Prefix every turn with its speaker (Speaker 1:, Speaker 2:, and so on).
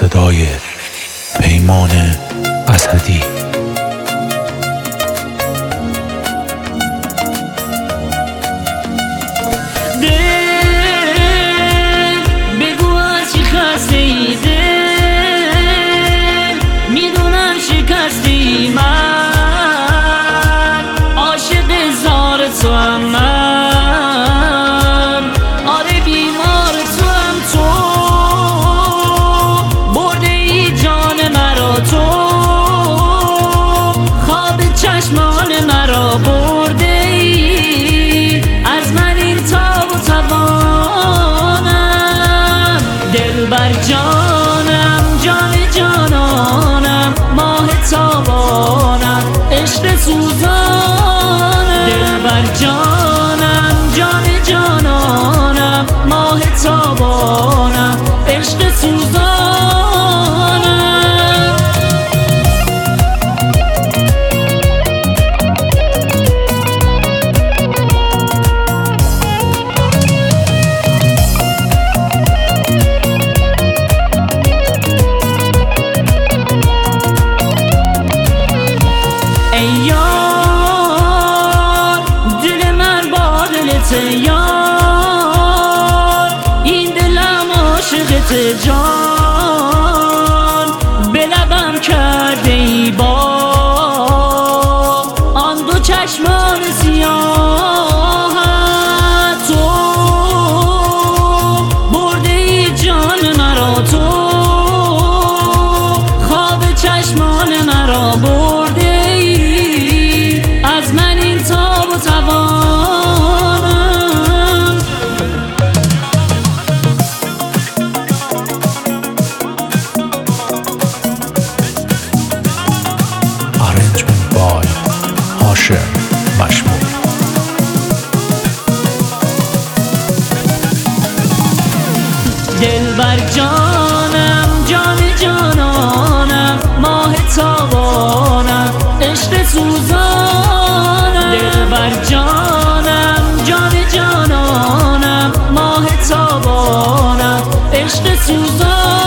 Speaker 1: صدای پیمان اسدی.
Speaker 2: بگو از چی خستی دل، میدونم شکستی، من عاشق زار تو هم، من آره بیمار تو هم، تو برده ای جان مرا، تو خواب چشمان مرا برده ای، از من این تاب و توانم، دل بر جانم، جان جانانم، ماه تابانم، عشق سوزانم، دل بر جانم، جان جانانم، ماه تابانم، عشق سوزانم. ای یار دل من با دلت یار، این دلم عاشقت جان، به لبم کرده ای با آن دو چشمان سیاهت، تو برده ای جان مرا، تو خواب چشمان مرا برده ای، از من این تاب و توانم.
Speaker 1: Arrangement by هاشم مشمول.
Speaker 2: دل بر جانم، جان جانانم، ماه تابانم، عشق سوزانم، دل بر جانم، جان جانانم، ماه تابانم، عشق سوزانم.